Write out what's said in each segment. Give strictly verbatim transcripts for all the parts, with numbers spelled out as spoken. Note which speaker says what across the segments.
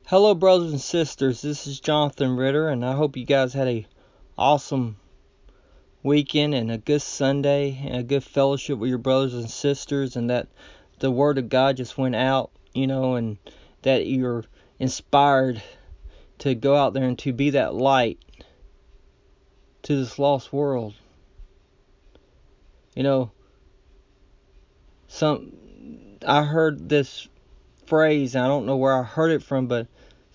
Speaker 1: Hello, brothers and sisters. This is Jonathan Ritter, and I hope you guys had a awesome weekend and a good Sunday and a good fellowship with your brothers and sisters, and that the Word of God just went out, you know, and that you're inspired to go out there and to be that light to this lost world. You know, some I heard this phrase, and I don't know where I heard it from, but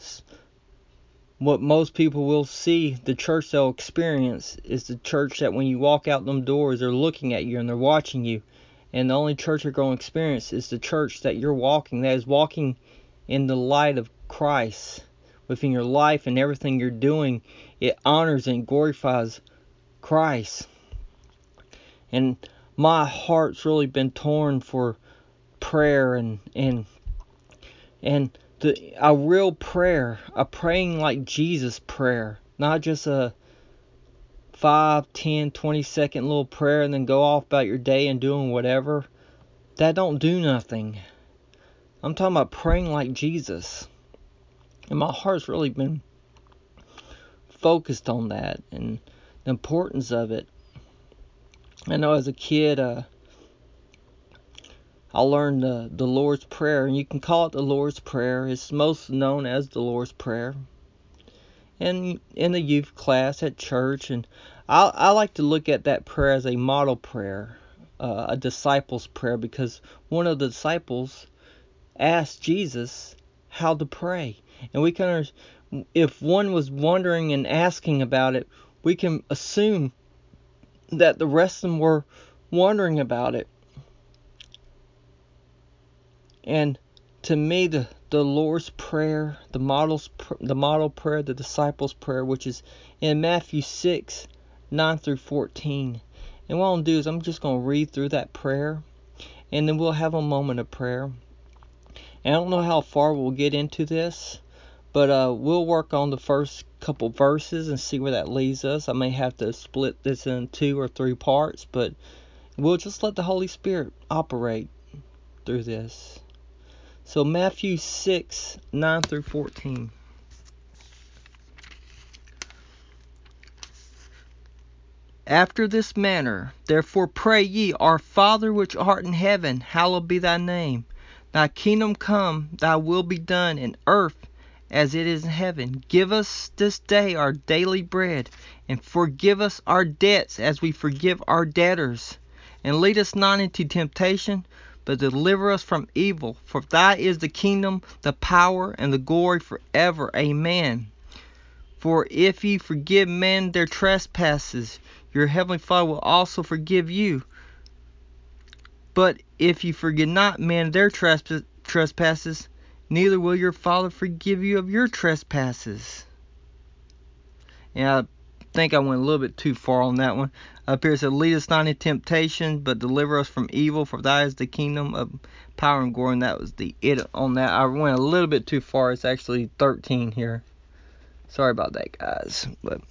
Speaker 1: what most people will see, the church they'll experience, is the church that when you walk out them doors, they're looking at you and they're watching you. And the only church you're going to experience is the church that you're walking, that is walking in the light of Christ. Within your life and everything you're doing, it honors and glorifies Christ. And my heart's really been torn for prayer and and and the, a real prayer, a praying like Jesus prayer, not just a five, ten, twenty second little prayer and then go off about your day and doing whatever. That don't do nothing. I'm talking about praying like Jesus. And my heart's really been focused on that and the importance of it. I know as a kid, uh, I learned uh, the Lord's Prayer, and you can call it the Lord's Prayer. It's most known as the Lord's Prayer. And in the youth class at church, and I, I like to look at that prayer as a model prayer, uh, a disciple's prayer, because one of the disciples asked Jesus how to pray, and we can, if one was wondering and asking about it, we can assume that the rest of them were wondering about it. And to me, the, the Lord's Prayer, the model's the model prayer, the disciples' prayer, which is in Matthew six, nine through fourteen. And what I'm going to do is I'm just going to read through that prayer, and then we'll have a moment of prayer. And I don't know how far we'll get into this, but uh, we'll work on the first couple verses and see where that leads us. I may have to split this in two or three parts, but we'll just let the Holy Spirit operate through this. So Matthew six, nine through fourteen. After this manner, therefore pray ye, Our Father which art in heaven, hallowed be thy name. Thy kingdom come, thy will be done in earth as it is in heaven. Give us this day our daily bread, and forgive us our debts as we forgive our debtors. And lead us not into temptation, but deliver us from evil. For thy is the kingdom, the power, and the glory forever. Amen. For if ye forgive men their trespasses, your heavenly Father will also forgive you. But if ye forgive not men their trespasses, neither will your Father forgive you of your trespasses. And I think I went a little bit too far on that one. Up here it said, lead us not into temptation, but deliver us from evil. For thy is the kingdom of power and glory. And that was the it on that. I went a little bit too far. It's actually thirteen here. Sorry about that, guys. But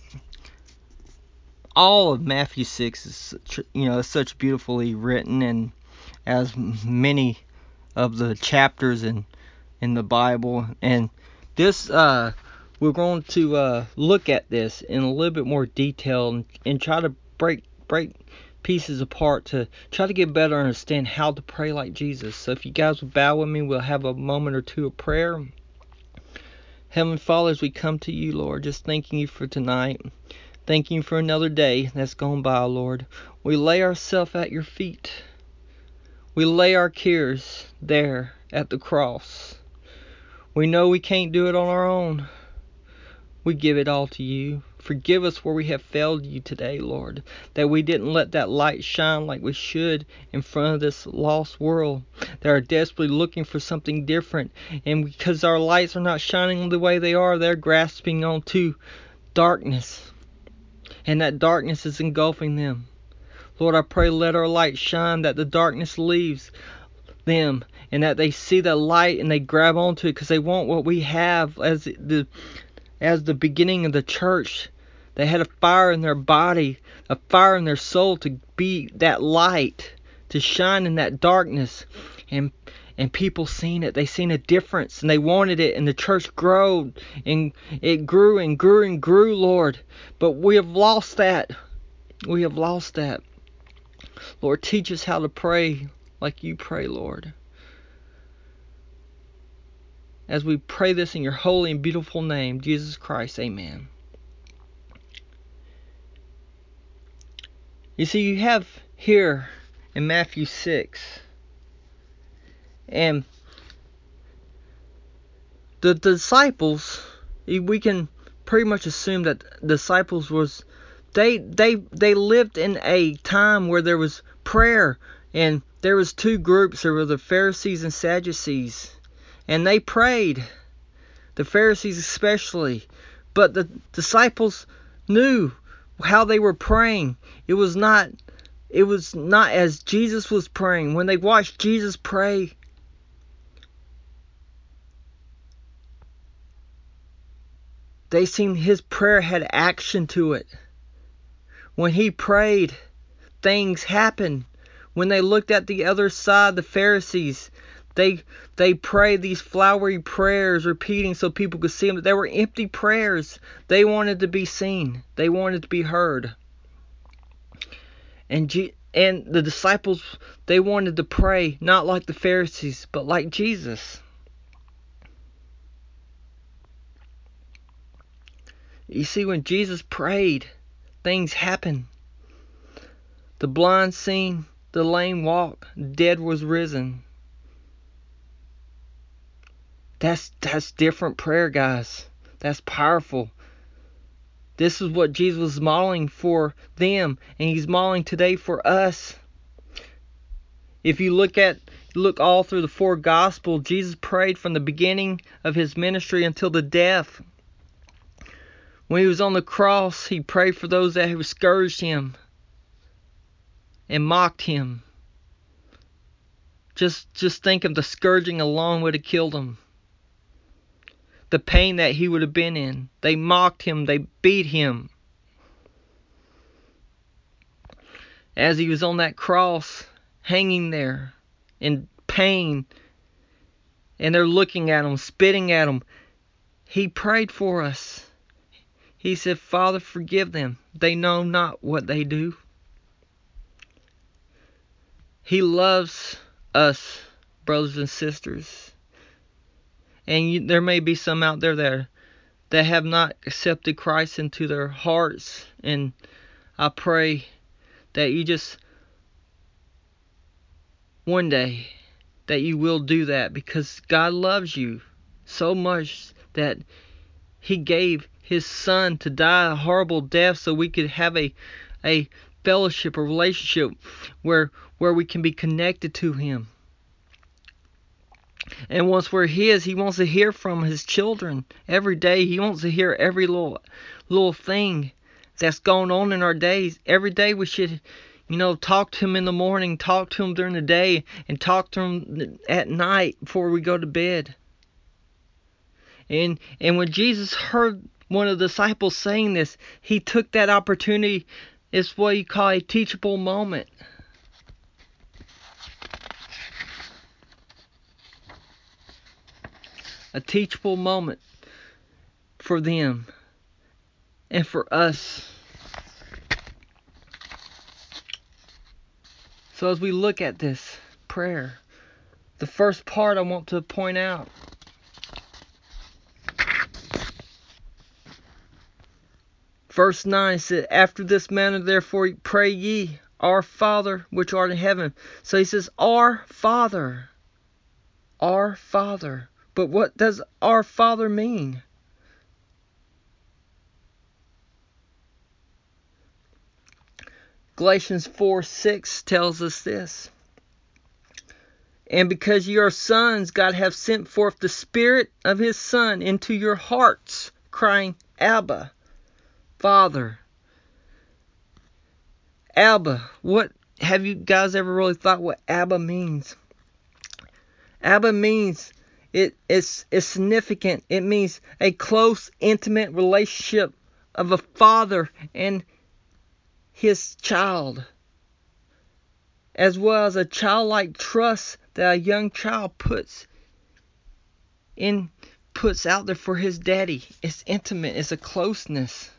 Speaker 1: all of Matthew six is such, you know, such beautifully written, and as many of the chapters in in the Bible. And this uh we're going to uh, look at this in a little bit more detail and, and try to break break pieces apart to try to get better understand how to pray like Jesus. So if you guys will bow with me, we'll have a moment or two of prayer. Heavenly Father, as we come to you, Lord, just thanking you for tonight. Thanking you for another day that's gone by, Lord. We lay ourselves at your feet. We lay our cares there at the cross. We know we can't do it on our own. We give it all to you. Forgive us where we have failed you today, Lord, that we didn't let that light shine like we should in front of this lost world that are desperately looking for something different. And because our lights are not shining the way they are, they're grasping onto darkness. And that darkness is engulfing them. Lord, I pray let our light shine, that the darkness leaves them, and that they see the light and they grab onto it because they want what we have as the as the beginning of the church. They had a fire in their body, a fire in their soul to be that light, to shine in that darkness. And And people seen it. They seen a difference, and they wanted it, and the church grew, and it grew and grew and grew, Lord. But we have lost that. We have lost that. Lord, teach us how to pray like you pray, Lord. As we pray this in your holy and beautiful name, Jesus Christ, amen. You see, you have here in Matthew six, and the disciples, we can pretty much assume that disciples was, they they they lived in a time where there was prayer, and there was two groups. There were the Pharisees and Sadducees, and they prayed, the Pharisees especially, but the disciples knew how they were praying. It was not it was not as Jesus was praying. When they watched Jesus pray, they seen his prayer had action to it. When he prayed, things happened. When they looked at the other side, the Pharisees, they they prayed these flowery prayers, repeating so people could see them. They were empty prayers. They wanted to be seen. They wanted to be heard. And G- and the disciples, they wanted to pray not like the Pharisees, but like Jesus. You see, when Jesus prayed, things happened. The blind seen, the lame walk, dead was risen. That's that's different prayer, guys. That's powerful. This is what Jesus was modeling for them, and he's modeling today for us. If you look at look all through the four Gospels, Jesus prayed from the beginning of his ministry until the death. When he was on the cross, he prayed for those that had scourged him and mocked him. Just, just think of the scourging alone would have killed him. The pain that he would have been in. They mocked him. They beat him. As he was on that cross, hanging there in pain, and they're looking at him, spitting at him, he prayed for us. He said, Father, forgive them. They know not what they do. He loves us, brothers and sisters. And you, there may be some out there that, that have not accepted Christ into their hearts. And I pray that you just, one day, that you will do that. Because God loves you so much that he gave his son to die a horrible death so we could have a a fellowship, a relationship where where we can be connected to him. And once we're his, he wants to hear from his children every day. He wants to hear every little little thing that's going on in our days. Every day we should, you know, talk to him in the morning, talk to him during the day, and talk to him at night before we go to bed. And and when Jesus heard one of the disciples saying this, he took that opportunity. It's what you call a teachable moment. A teachable moment for them and for us. So as we look at this prayer, the first part I want to point out, verse nine said, after this manner therefore pray ye, our Father which art in heaven. So he says, our Father. Our Father. But what does our Father mean? Galatians four six tells us this. And because ye are sons, God hath sent forth the Spirit of his Son into your hearts, crying, Abba, Father. Abba. What have you guys ever really thought what Abba means? Abba means it is it's significant. It means a close, intimate relationship of a father and his child. as well as a childlike trust that a young child puts in puts out there for his daddy. It's intimate. It's a closeness.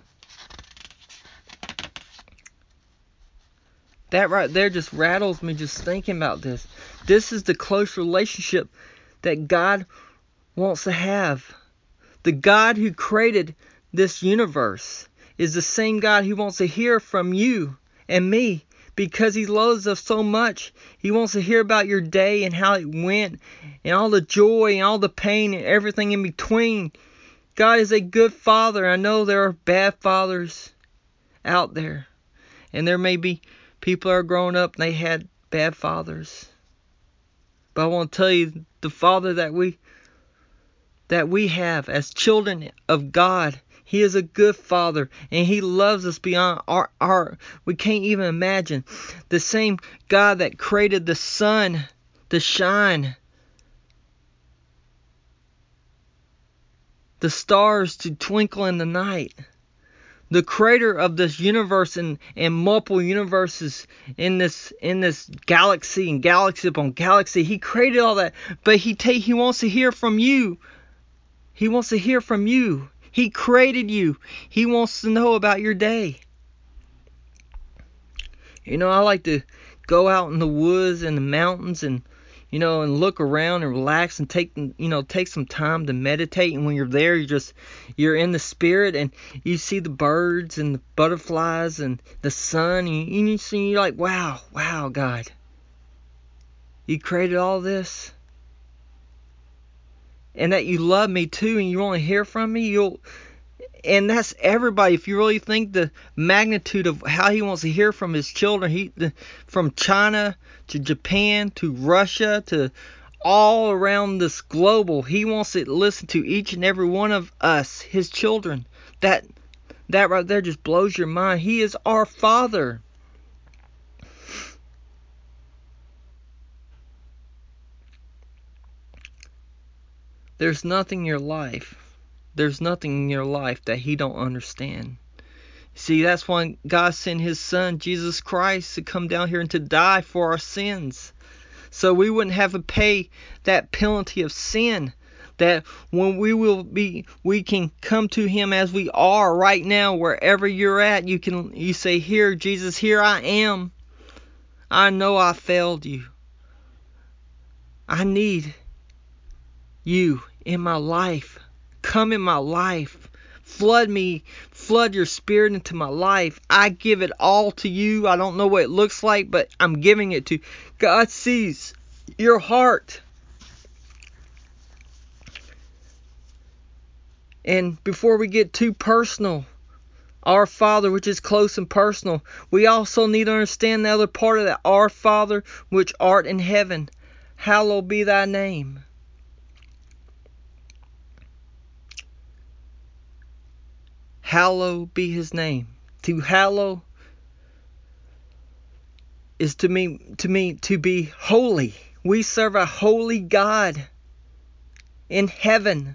Speaker 1: That right there just rattles me just thinking about this. This is the close relationship that God wants to have. The God who created this universe is the same God who wants to hear from you and me, because he loves us so much. He wants to hear about your day and how it went, and all the joy and all the pain and everything in between. God is a good father. I know there are bad fathers out there, and there may be people that are growing up and they had bad fathers. But I want to tell you, the Father that we that we have as children of God, He is a good Father, and He loves us beyond our, our we can't even imagine. The same God that created the sun to shine, the stars to twinkle in the night, the creator of this universe and, and multiple universes in this in this galaxy and galaxy upon galaxy. He created all that, but he take he wants to hear from you. He wants to hear from you. He created you. He wants to know about your day. You know, I like to go out in the woods and the mountains and, you know, and look around and relax and take, you know, take some time to meditate. And when you're there, you're just, you're in the spirit, and you see the birds and the butterflies and the sun, and you, you see, you're like, wow, wow, God, you created all this, and that you love me too, and you want to hear from me. You'll, and that's everybody. If you really think the magnitude of how he wants to hear from his children, he the, from China to Japan to Russia to all around this global, he wants to listen to each and every one of us, his children. That that right there just blows your mind. He is our Father. There's nothing in your life. There's nothing in your life that he don't understand. See, that's why God sent his son, Jesus Christ, to come down here and to die for our sins. So we wouldn't have to pay that penalty of sin. That when we will be, we can come to him as we are right now, wherever you're at. You can, you say, here, Jesus, here I am. I know I failed you. I need you in my life. Come in my life. Flood me. Flood your spirit into my life. I give it all to you. I don't know what it looks like, but I'm giving it to you. God sees your heart. And before we get too personal, our Father, which is close and personal, we also need to understand the other part of that. Our Father, which art in heaven, hallowed be thy name. Hallowed be his name. To hallow is to me, to me, to be holy. We serve a holy God in heaven.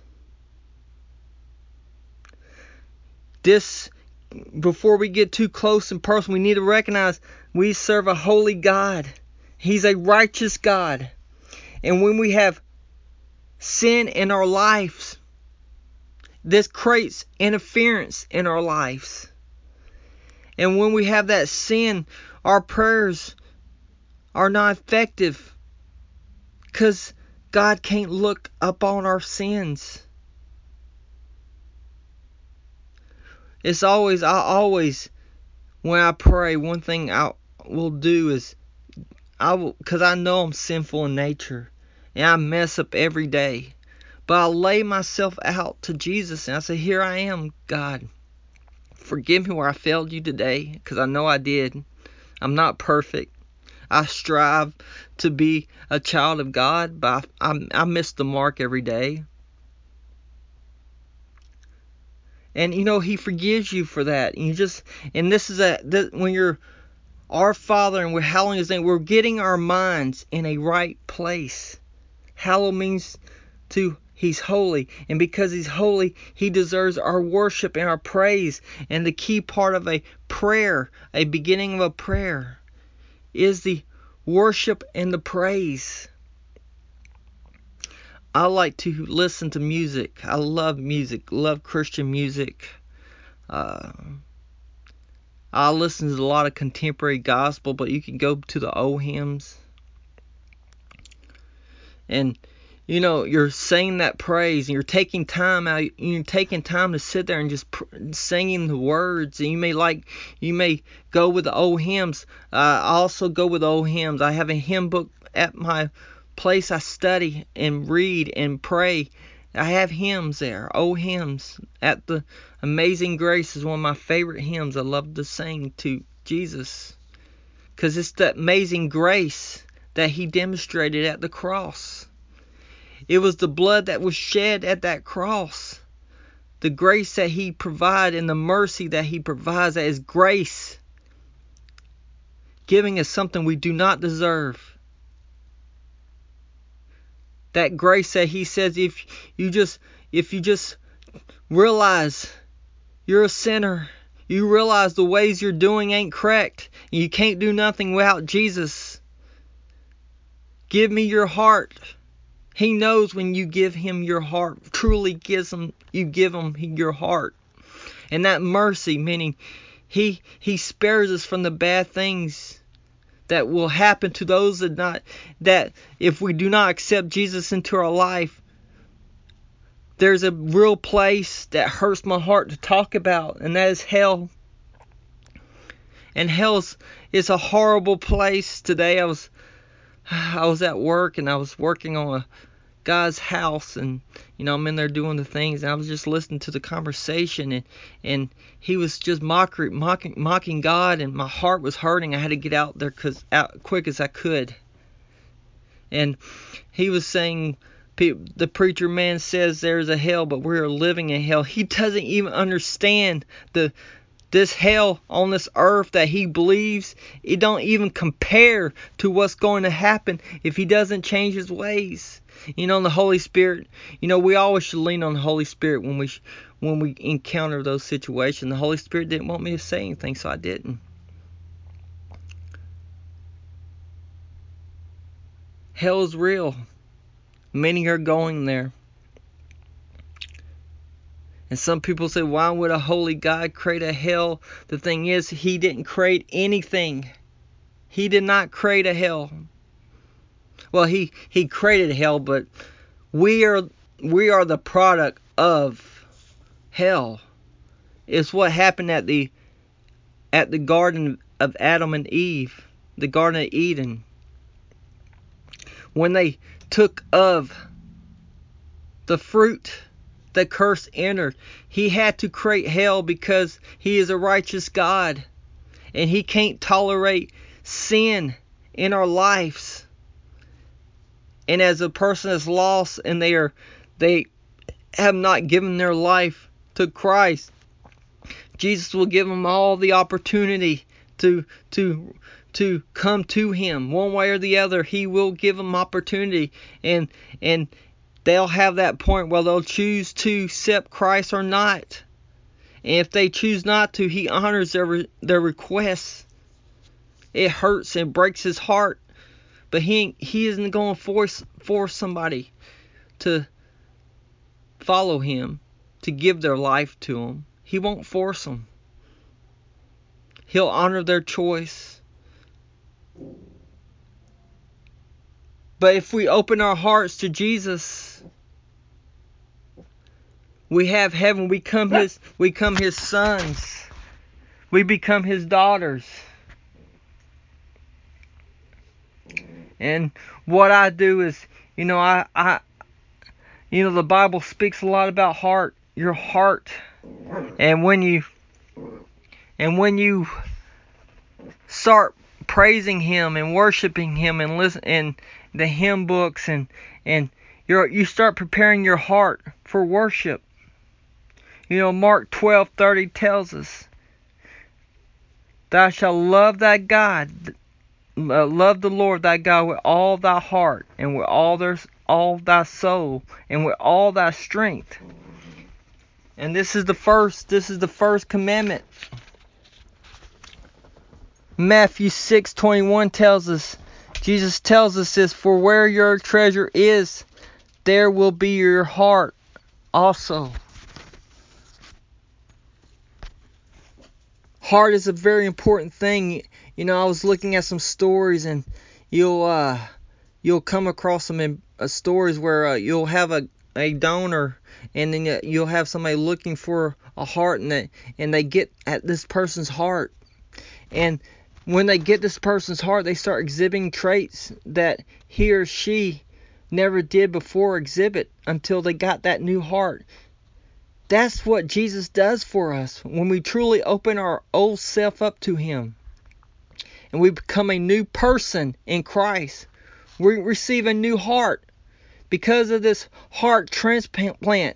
Speaker 1: This, before we get too close and personal, we need to recognize we serve a holy God. He's a righteous God. And when we have sin in our lives, this creates interference in our lives. And when we have that sin, our prayers are not effective, because God can't look up on our sins. It's always, I always, when I pray, one thing I will do is, I will, because I know I'm sinful in nature, and I mess up every day. But I'll lay myself out to Jesus, and I say, here I am, God. Forgive me where I failed you today, because I know I did. I'm not perfect. I strive to be a child of God, but I, I, I miss the mark every day. And you know, he forgives you for that. And you just, and this is a, this, when you're our Father and we're hallowing his name, we're getting our minds in a right place. Hallow means to, he's holy. And because he's holy, he deserves our worship and our praise. And the key part of a prayer, a beginning of a prayer, is the worship and the praise. I like to listen to music. I love music, love Christian music. Uh, I listen to a lot of contemporary gospel, but you can go to the old hymns. And, you know, you're saying that praise, and you're taking time out, you're taking time to sit there and just pr- singing the words. And you may like, you may go with the old hymns. Uh, I also go with the old hymns. I have a hymn book at my place I study and read and pray. I have hymns there, old hymns. At the Amazing Grace is one of my favorite hymns. I love to sing to Jesus, because it's that amazing grace that He demonstrated at the cross. It was the blood that was shed at that cross. The grace that He provided and the mercy that He provides, that is grace, giving us something we do not deserve. That grace that He says, if you just if you just realize you're a sinner, you realize the ways you're doing ain't correct, and you can't do nothing without Jesus, give me your heart. He knows when you give Him your heart, truly gives him, you give Him your heart. And that mercy, meaning He He spares us from the bad things that will happen to those that not that if we do not accept Jesus into our life. There's a real place that hurts my heart to talk about, and that is hell. And hell's is a horrible place. Today I was I was at work, and I was working on a guy's house, and you know I'm in there doing the things, and I was just listening to the conversation, and and he was just mockery, mocking mocking God, and my heart was hurting. I had to get out there cause out quick as I could. And he was saying, the preacher man says there's a hell, but we're living in hell. He doesn't even understand the this hell on this earth that he believes. It don't even compare to what's going to happen if he doesn't change his ways. You know, the Holy Spirit, you know, we always should lean on the Holy Spirit when we when we encounter those situations. The Holy Spirit didn't want me to say anything, so I didn't. Hell is real. Many are going there. And some people say, why would a holy God create a hell? The thing is, He didn't create anything. He did not create a hell. Well, he, he created hell, but we are we are the product of hell. It's what happened at the at the Garden of Adam and Eve, the Garden of Eden. When they took of the fruit, the curse entered. He had to create hell because He is a righteous God, and He can't tolerate sin in our lives. And as a person is lost and they are they have not given their life to Christ, Jesus will give them all the opportunity to to to come to Him one way or the other. He will give them opportunity, and and they'll have that point where they'll choose to accept Christ or not. And if they choose not to, He honors their their requests. It hurts and breaks His heart, but He He isn't going to force force somebody to follow Him, to give their life to Him. He won't force them. He'll honor their choice. But if we open our hearts to Jesus, we have heaven. We become His, we become His sons. We become His daughters. And what I do is, you know, I, I, you know, the Bible speaks a lot about heart, your heart, and when you, and when you start praising Him and worshiping Him and listen and the hymn books and and you you start preparing your heart for worship. You know, Mark twelve thirty tells us, "Thou shalt love thy God, uh, love the Lord thy God with all thy heart and with all their all thy soul and with all thy strength." And this is the first. This is the first commandment. Matthew six twenty-one tells us, Jesus tells us this, for where your treasure is, there will be your heart also. Heart is a very important thing. You know, I was looking at some stories, and you'll uh, you'll come across some in, uh, stories where uh, you'll have a, a donor, and then you'll have somebody looking for a heart, and they, and they get at this person's heart. And when they get this person's heart, they start exhibiting traits that he or she never did before exhibit until they got that new heart. That's what Jesus does for us when we truly open our old self up to Him. And we become a new person in Christ. We receive a new heart. Because of this heart transplant,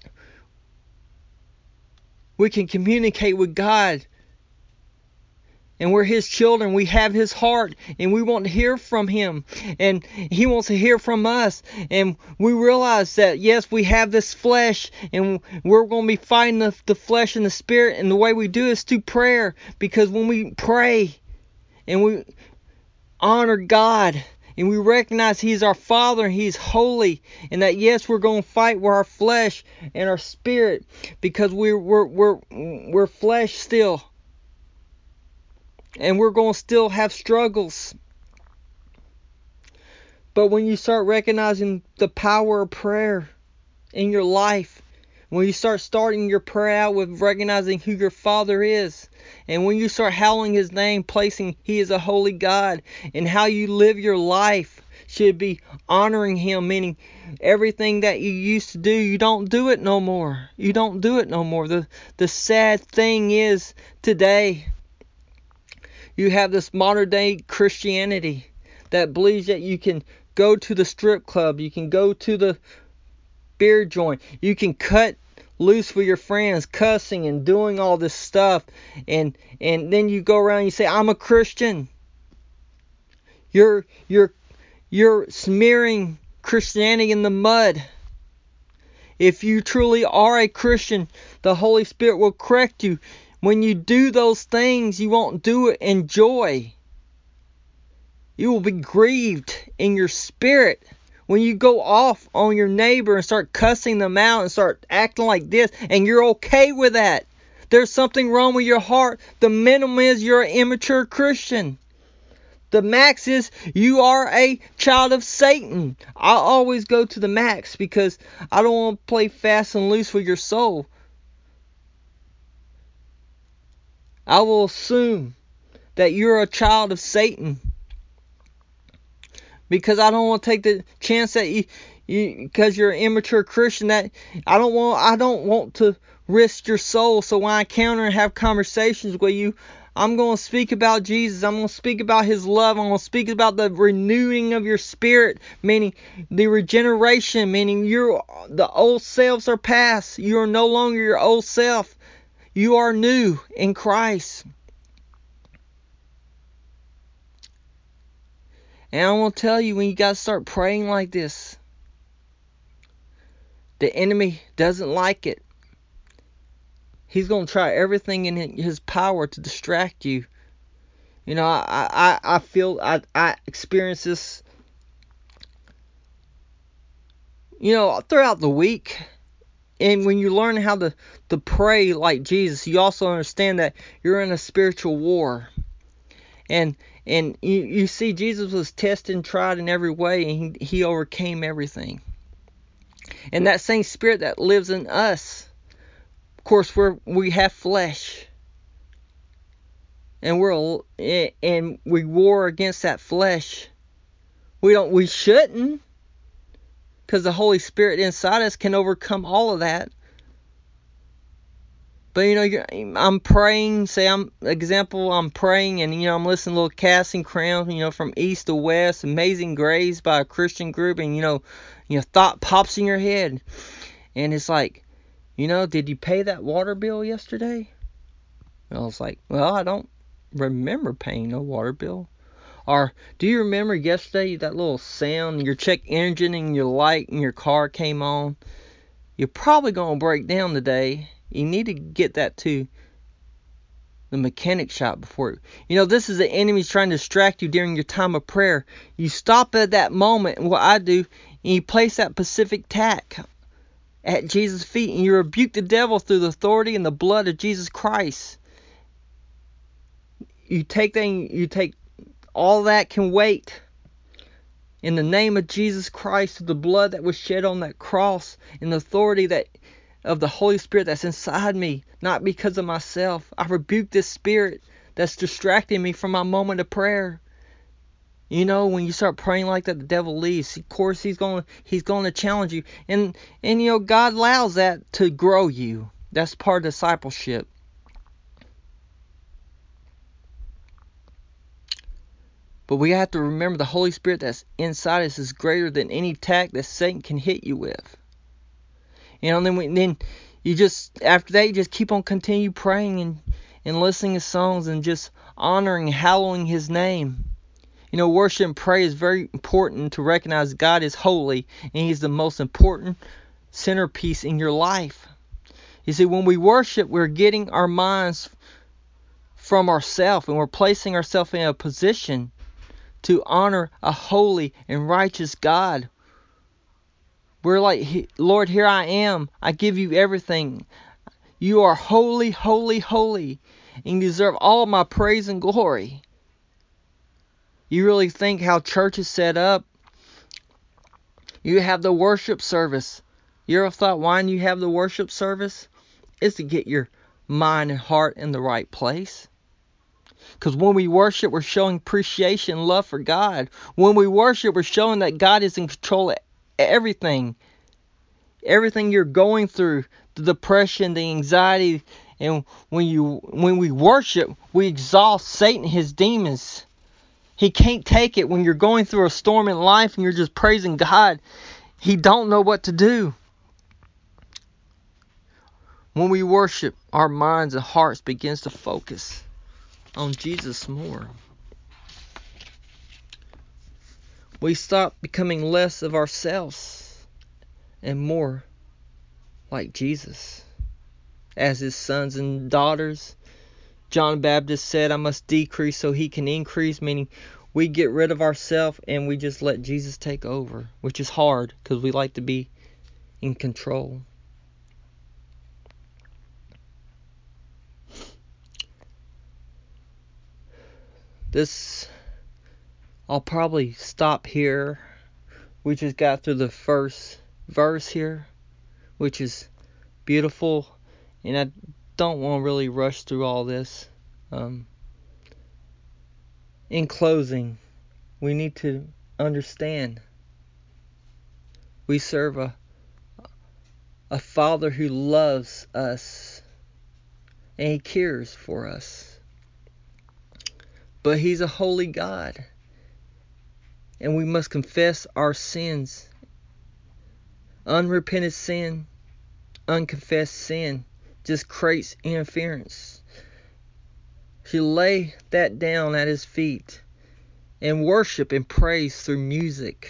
Speaker 1: we can communicate with God. And we're His children. We have His heart. And we want to hear from Him. And He wants to hear from us. And we realize that, yes, we have this flesh. And we're going to be fighting the, the flesh and the spirit. And the way we do it is through prayer. Because when we pray and we honor God, and we recognize He's our Father and He's holy, and that, yes, we're going to fight with our flesh and our spirit. Because we're, we're, we're, we're flesh still. And we're going to still have struggles. But when you start recognizing the power of prayer in your life, when you start starting your prayer out with recognizing who your Father is, and when you start howling His name, placing He is a holy God, and how you live your life should be honoring Him, meaning everything that you used to do, you don't do it no more. You don't do it no more. The, the sad thing is today, you have this modern day Christianity that believes that you can go to the strip club, you can go to the beer joint, you can cut loose with your friends, cussing and doing all this stuff, and and then you go around and you say, I'm a Christian. You're you're you're smearing Christianity in the mud. If you truly are a Christian, the Holy Spirit will correct you. When you do those things, you won't do it in joy. You will be grieved in your spirit. When you go off on your neighbor and start cussing them out and start acting like this, and you're okay with that, there's something wrong with your heart. The minimum is you're an immature Christian. The max is you are a child of Satan. I always go to the max because I don't want to play fast and loose with your soul. I will assume that you're a child of Satan, because I don't want to take the chance that you, you because you're an immature Christian, that I don't want I don't want to risk your soul. So when I encounter and have conversations with you, I'm going to speak about Jesus. I'm going to speak about His love. I'm going to speak about the renewing of your spirit, meaning the regeneration, meaning you're, the old selves are past. You are no longer your old self. You are new in Christ. And I want to tell you, when you guys start praying like this, the enemy doesn't like it. He's going to try everything in his power to distract you. You know, I I, I feel, I, I experience this, you know, throughout the week. And when you learn how to, to pray like Jesus, you also understand that you're in a spiritual war. And and you, you see, Jesus was tested and tried in every way, and he, he overcame everything. And that same spirit that lives in us, of course, we're, we have flesh. And we're and we war against that flesh. We don't we shouldn't, because the Holy Spirit inside us can overcome all of that. But you know, you're, I'm praying. Say I'm example. I'm praying, and you know, I'm listening to a little Casting Crowns, you know, from east to west, Amazing Grace by a Christian group, and you know, you know, thought pops in your head, and it's like, you know, did you pay that water bill yesterday? And I was like, well, I don't remember paying no water bill. Or do you remember yesterday that little sound, your check engine and your light in your car came on? You're probably going to break down today. You need to get that to the mechanic shop before. You know, this is the enemy's trying to distract you during your time of prayer. You stop at that moment, and what I do, and you place that Pacific tack at Jesus' feet, and you rebuke the devil through the authority and the blood of Jesus Christ. You take that, you take all that can wait. In the name of Jesus Christ, through the blood that was shed on that cross, and the authority that of the Holy Spirit that's inside me, not because of myself. I rebuke this spirit that's distracting me from my moment of prayer. You know, when you start praying like that, the devil leaves. Of course, he's going he's going to challenge you, and and you know, God allows that to grow you. That's part of discipleship. But we have to remember the Holy Spirit that's inside us is greater than any attack that Satan can hit you with. You know, and then we, then you just, after that, you just keep on continue praying and, and listening to songs and just honoring, hallowing His name. You know, worship and pray is very important to recognize God is holy and He's the most important centerpiece in your life. You see, when we worship, we're getting our minds from ourselves, and we're placing ourselves in a position to honor a holy and righteous God. We're like, Lord, here I am. I give you everything. You are holy, holy, holy, and you deserve all my praise and glory. You really think how church is set up? You have the worship service. You ever thought why you have the worship service? It's to get your mind and heart in the right place. Because when we worship, we're showing appreciation and love for God. When we worship, we're showing that God is in control of everything. Everything you're going through, the depression, the anxiety, and when you when we worship, we exhaust Satan and his demons. He can't take it when you're going through a storm in life and you're just praising God. He don't know what to do. When we worship, our minds and hearts begins to focus on Jesus more. We stop becoming less of ourselves and more like Jesus as His sons and daughters. John Baptist said, I must decrease so He can increase, meaning we get rid of ourselves and we just let Jesus take over, which is hard because we like to be in control. This, I'll probably stop here. We just got through the first verse here, which is beautiful, and I don't want to really rush through all this. Um, in closing, we need to understand we serve a a Father who loves us and He cares for us. But He's a holy God, and we must confess our sins. Unrepented sin, unconfessed sin just creates interference. You lay that down at His feet and worship and praise through music,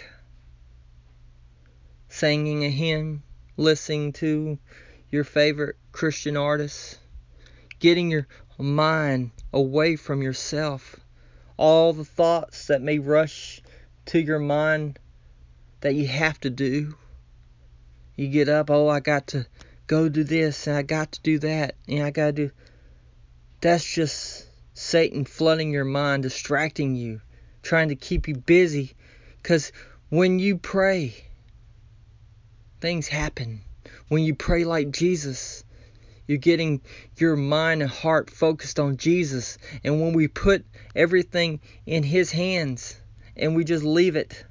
Speaker 1: singing a hymn, listening to your favorite Christian artists, getting your mind away from yourself. All the thoughts that may rush to your mind that you have to do. You get up, oh, I got to go do this, and I got to do that, and I got to do... That's just Satan flooding your mind, distracting you, trying to keep you busy. Because when you pray, things happen. When you pray like Jesus, you're getting your mind and heart focused on Jesus. And when we put everything in His hands and we just leave it,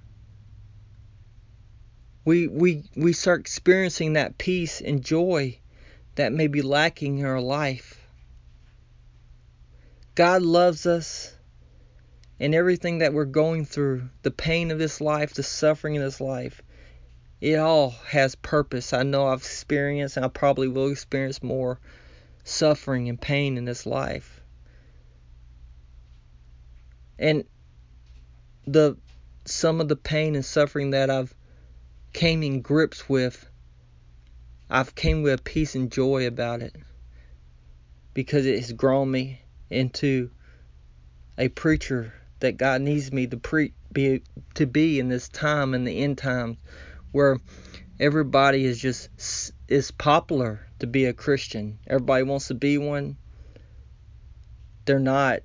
Speaker 1: we we we start experiencing that peace and joy that may be lacking in our life. God loves us, and everything that we're going through, the pain of this life, the suffering of this life, it all has purpose. I know I've experienced, and I probably will experience more suffering and pain in this life. And the some of the pain and suffering that I've came in grips with, I've came with peace and joy about it, because it has grown me into a preacher that God needs me to pre be to be in this time, in the end times, where everybody is just is popular to be a Christian. Everybody wants to be one. They're not,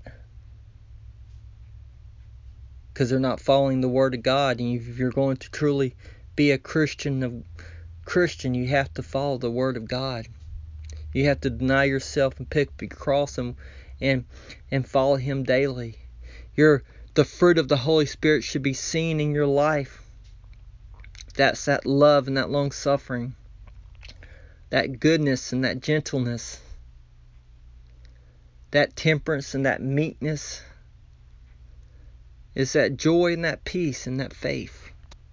Speaker 1: because they're not following the Word of God. And if you're going to truly be a Christian, of Christian, you have to follow the Word of God. You have to deny yourself and pick up your cross and and and follow Him daily. Your the fruit of the Holy Spirit should be seen in your life. That's that love and that long suffering, that goodness and that gentleness, that temperance and that meekness. It's that joy and that peace and that faith.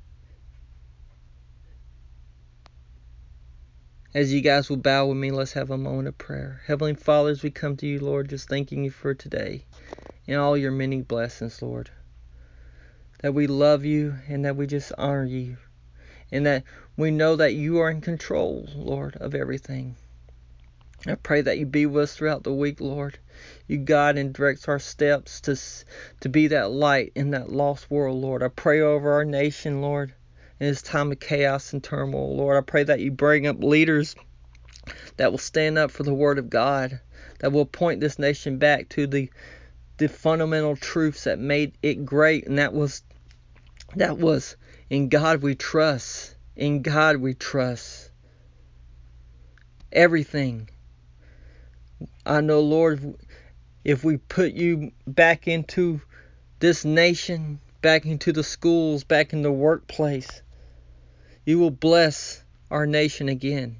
Speaker 1: As you guys will bow with me, let's have a moment of prayer. Heavenly Father, as we come to you, Lord, just thanking you for today and all your many blessings, Lord. That we love you and that we just honor you. And that we know that you are in control, Lord, of everything. I pray that you be with us throughout the week, Lord. You guide and direct our steps to, to be that light in that lost world, Lord. I pray over our nation, Lord, in this time of chaos and turmoil, Lord. I pray that you bring up leaders that will stand up for the Word of God, that will point this nation back to the the fundamental truths that made it great, and that was that was in God we trust. In God we trust. Everything. I know, Lord, if we put you back into this nation, back into the schools, back in the workplace, you will bless our nation again.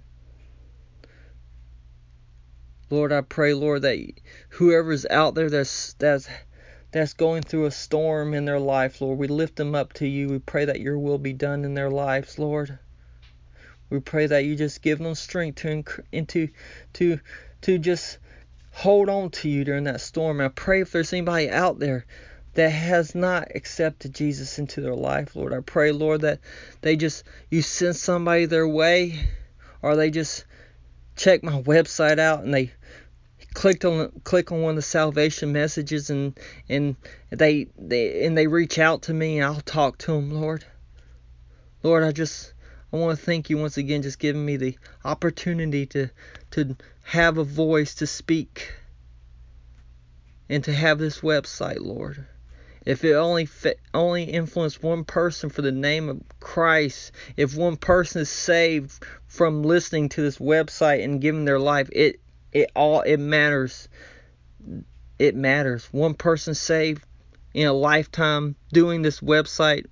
Speaker 1: Lord, I pray, Lord, that whoever's out there that's that's that's going through a storm in their life, Lord, we lift them up to you. We pray that your will be done in their lives, Lord. We pray that you just give them strength to into to to just hold on to you during that storm. I pray if there's anybody out there that has not accepted Jesus into their life, Lord, I pray, Lord, that they just you send somebody their way, or they just check my website out and they clicked on click on one of the salvation messages and and they they and they reach out to me, and I'll talk to them, Lord. Lord, I just I want to thank you once again, just giving me the opportunity to to have a voice to speak and to have this website, Lord. If it only only influenced one person for the name of Christ, if one person is saved from listening to this website and giving their life, it it all it matters. It matters. One person saved in a lifetime doing this website,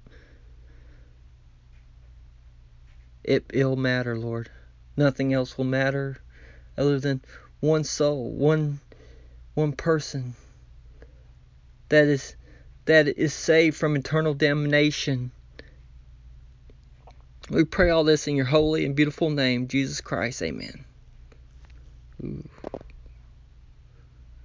Speaker 1: it it'll matter, Lord. Nothing else will matter other than one soul, one one person that is that is saved from eternal damnation. We pray all this in your holy and beautiful name, Jesus Christ. Amen. Ooh.